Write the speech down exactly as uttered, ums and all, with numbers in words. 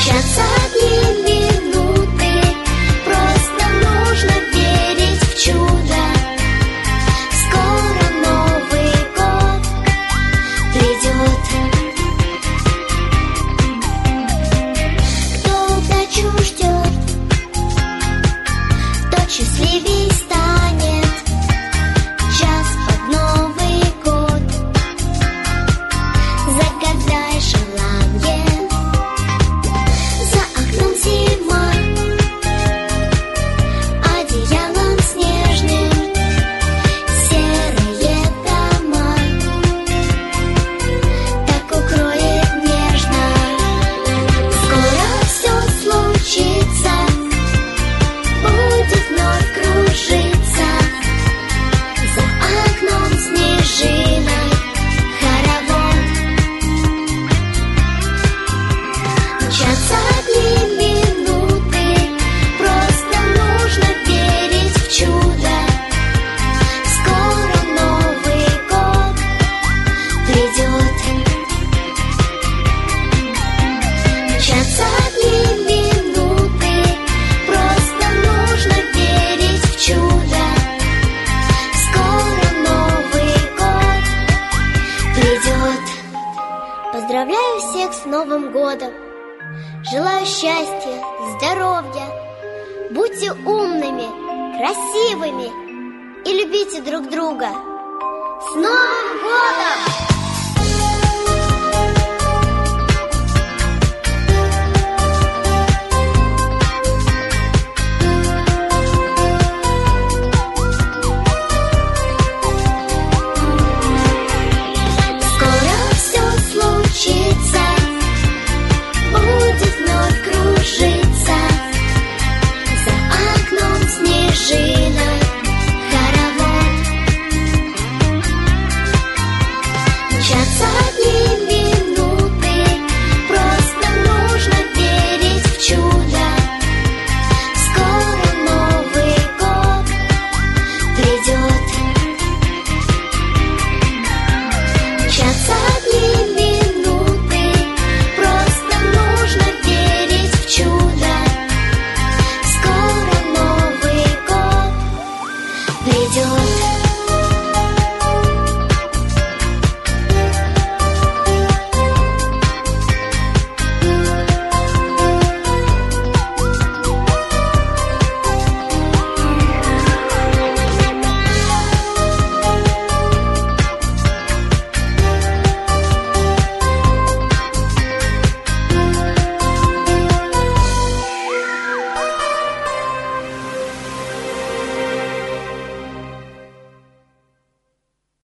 Мчатся дни, минуты, просто нужно верить в чудо. Скоро Новый год придет. Кто удачу ждет, тот счастливей станет. Час под Новый год, загадай желание. За окном зима, одеялом снежным серые дома так укроет нежно. Скоро все случится, будет вновь кружиться. За окном снежинок хоровод. Мчатся дни, минуты, просто нужно верить в чудо. Скоро Новый год придет. Мчатся дни, минуты, просто нужно верить в чудо. Скоро Новый год придет. Поздравляю всех с Новым годом. Желаю счастья, здоровья. Будьте умными, красивыми и любите друг друга. С Новым годом!